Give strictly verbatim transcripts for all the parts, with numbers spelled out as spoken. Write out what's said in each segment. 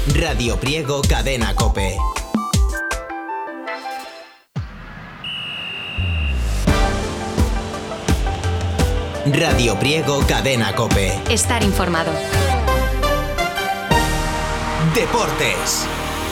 Radio Priego Cadena COPE. Radio Priego Cadena COPE. Estar informado. Deportes.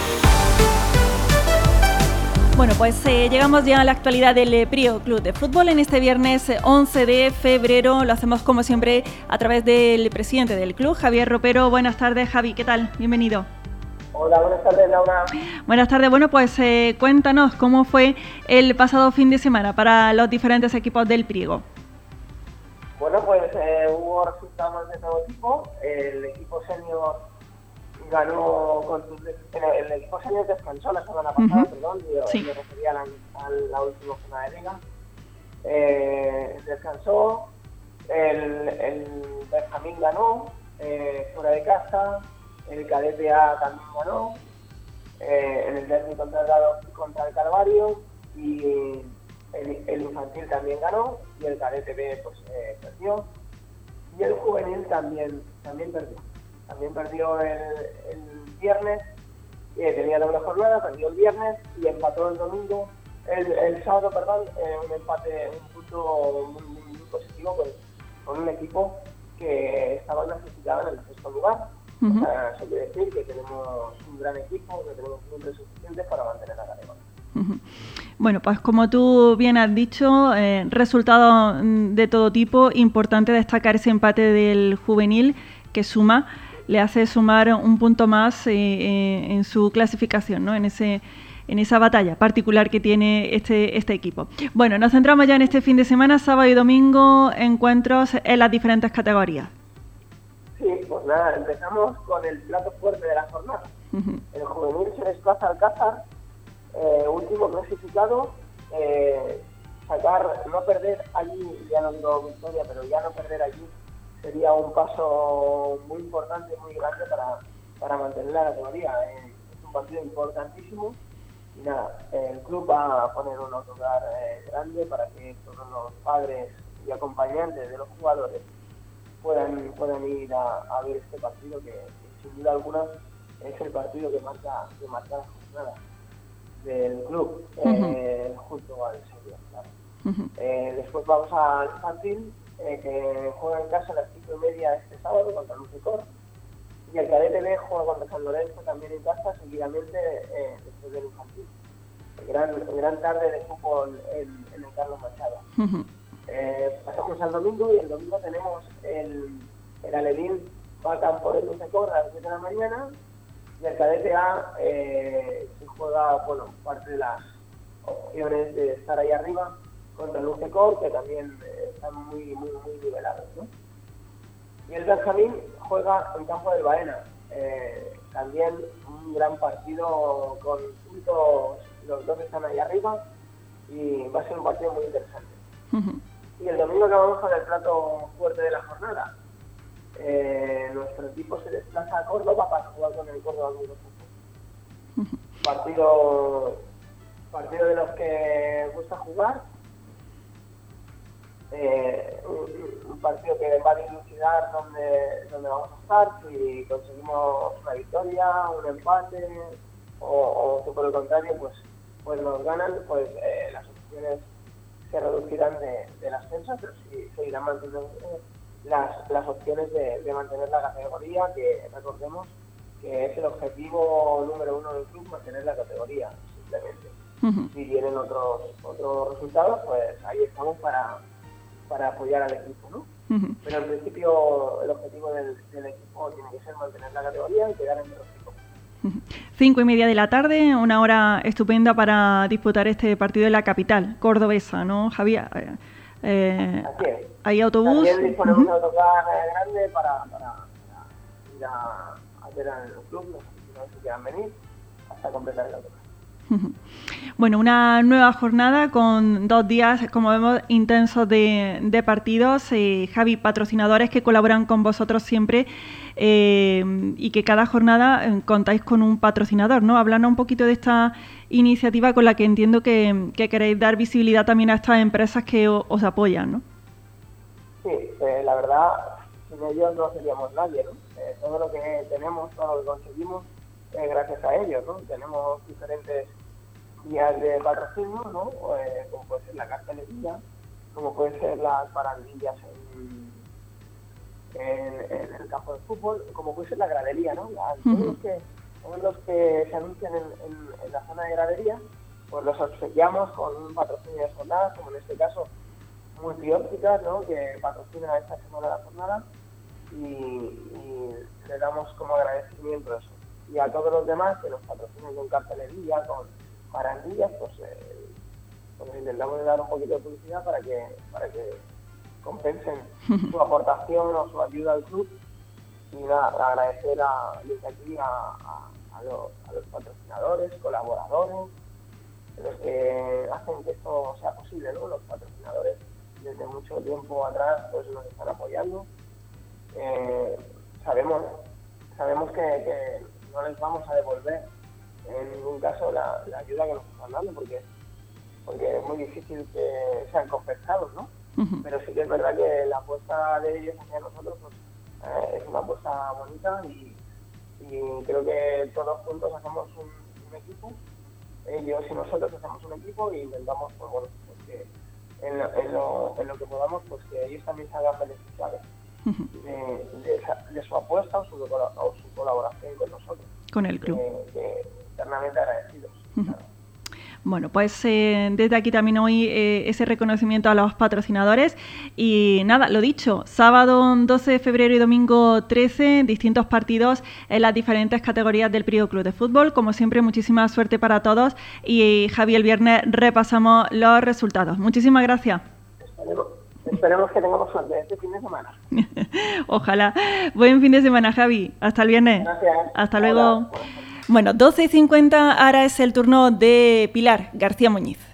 Bueno, pues eh, llegamos ya a la actualidad del eh, Priego Club de Fútbol en este viernes once de febrero. Lo hacemos como siempre a través del presidente del club, Javier Ropero. Buenas tardes, Javi, ¿qué tal? Bienvenido. Hola, buenas tardes, Laura. Buenas tardes. Bueno, pues eh, cuéntanos cómo fue el pasado fin de semana para los diferentes equipos del Priego. Bueno, pues eh, hubo resultados de todo tipo. El equipo senior ganó con el, el equipo senior descansó la semana pasada, uh-huh. perdón, yo sí. me refería a la, a la última jornada de liga. Eh, descansó, el, el Benjamín ganó eh, fuera de casa, el cadete A también ganó, eh, en el derbi contra el, contra el Calvario, y el, el infantil también ganó, y el cadete B pues eh, perdió, y el juvenil también, también perdió. También perdió el, el viernes, eh, tenía doble jornada, perdió el viernes y empató el domingo, el, el sábado, perdón, eh, un empate, un punto muy, muy, muy positivo con, con un equipo que estaba clasificado en el sexto lugar. Uh-huh. O sea, eso quiere decir que tenemos un gran equipo, que tenemos puntos suficientes para mantener la categoría. Uh-huh. Bueno, pues como tú bien has dicho, eh, resultados de todo tipo. Importante destacar ese empate del juvenil que suma, le hace sumar un punto más eh, eh, en su clasificación, ¿no? En ese, en esa batalla particular que tiene este, este equipo. Bueno, nos centramos ya en este fin de semana, sábado y domingo, encuentros en las diferentes categorías. Sí, pues nada, empezamos con el plato fuerte de la jornada. Uh-huh. El juvenil se desplaza al Alcázar, eh, último clasificado, eh, sacar, no perder allí, ya no digo victoria, pero ya no perder allí sería un paso muy importante, muy grande para, para mantener la categoría. Eh, es un partido importantísimo y nada, el club va a poner un autocar eh, grande para que todos los padres y acompañantes de los jugadores puedan, puedan ir a, a ver este partido que, que sin duda alguna es el partido que marca, que marca la jornada del club, eh, uh-huh. junto al Sevilla, claro. Uh-huh. Eh, después vamos al infantil, Eh, que juega en casa a las cinco y media este sábado contra el Lucicor, y el cadete B juega contra San Lorenzo también en casa, seguidamente eh, después del infantil. Gran, gran tarde de fútbol en, en el Carlos Machado. Uh-huh. Eh, pasamos al domingo, y el domingo tenemos el, el Alevín va a campo del Lucicor a las siete de la mañana, y el cadete A eh, se juega, bueno, parte de las opciones de estar ahí arriba contra el Lucecor, que también eh, están muy, muy, muy nivelados, ¿no? Y el Benjamín juega en campo del Baena, eh, también un gran partido con puntos, los dos están ahí arriba, y va a ser un partido muy interesante. Uh-huh. Y el domingo acabamos con el plato fuerte de la jornada. Eh, nuestro equipo se desplaza a Córdoba para jugar con el Córdoba Club de Fútbol. Uh-huh. Partido, partido de los que gusta jugar. Eh, un, un partido que va a dilucidar dónde, dónde vamos a estar, si conseguimos una victoria, un empate, o, o si por el contrario pues, pues nos ganan, pues eh, las opciones se reducirán de, del ascenso, pero sí seguirán manteniendo eh, las, las opciones de, de mantener la categoría, que recordemos que es el objetivo número uno del club, mantener la categoría, simplemente. Uh-huh. Si vienen otros, otros resultados, pues ahí estamos para para apoyar al equipo, ¿no? Uh-huh. Pero en principio el objetivo del, del equipo tiene que ser mantener la categoría y quedar entre los equipos. Uh-huh. Cinco y media de la tarde, una hora estupenda para disputar este partido en la capital cordobesa, ¿no, Javier? Eh, Así es. ¿Hay autobús? También disponemos de uh-huh. un autocar grande para, para, para ir a, a ver al club, los aficionados que quieran venir, hasta completar el autocar. Bueno, una nueva jornada con dos días, como vemos, intensos de, de partidos. Eh, Javi, patrocinadores que colaboran con vosotros siempre eh, y que cada jornada eh, contáis con un patrocinador, ¿no? Hablando un poquito de esta iniciativa con la que entiendo que, que queréis dar visibilidad también a estas empresas que o, os apoyan, ¿no? Sí, eh, la verdad, sin ellos no seríamos nadie, ¿no? Eh, todo lo que tenemos, todo lo que conseguimos, eh, gracias a ellos, ¿no? Tenemos diferentes vías de patrocinio, ¿no? Eh, como puede ser la cartelería, como puede ser las parandillas en, en, en el campo de fútbol, como puede ser la gradería, ¿no? La, uh-huh. todos, los que, todos los que se anuncian en, en, en la zona de gradería, pues los obsequiamos con un patrocinio de jornada, como en este caso Multiópticas, ¿no? Que patrocina esta semana la jornada, y, y le damos como agradecimiento eso. Y a todos los demás que nos patrocinan con cartelería, con barandillas, pues, eh, pues intentamos dar un poquito de publicidad para que para que compensen su aportación o su ayuda al club. Y nada, agradecer a, desde aquí a, a, a, los, a los patrocinadores, colaboradores, los que hacen que esto sea posible, ¿no? Los patrocinadores desde mucho tiempo atrás pues nos están apoyando. Eh, sabemos sabemos que, que no les vamos a devolver en ningún caso la, la ayuda que nos están dando, porque porque es muy difícil que sean compensados, ¿no? Uh-huh. Pero sí que es verdad que la apuesta de ellos hacia nosotros pues, eh, es una apuesta bonita, y, y creo que todos juntos hacemos un, un equipo. Ellos y nosotros hacemos un equipo y intentamos, pues bueno, pues que en lo, en, lo, en lo que podamos, pues que ellos también salgan beneficiados de, de, de su apuesta o su, o su colaboración con nosotros. Con el club. Que, que eternamente agradecidos. Uh-huh. Claro. Bueno, pues eh, desde aquí también hoy eh, ese reconocimiento a los patrocinadores. Y nada, lo dicho, sábado doce de febrero y domingo trece, distintos partidos en las diferentes categorías del Priego Club de Fútbol. Como siempre, muchísima suerte para todos. Y Javi, el viernes repasamos los resultados. Muchísimas gracias. Esperemos, esperemos que tengamos suerte este fin de semana. Ojalá. Buen fin de semana, Javi. Hasta el viernes. Gracias. Hasta luego. Bueno, doce y cincuenta, ahora es el turno de Pilar García Muñiz.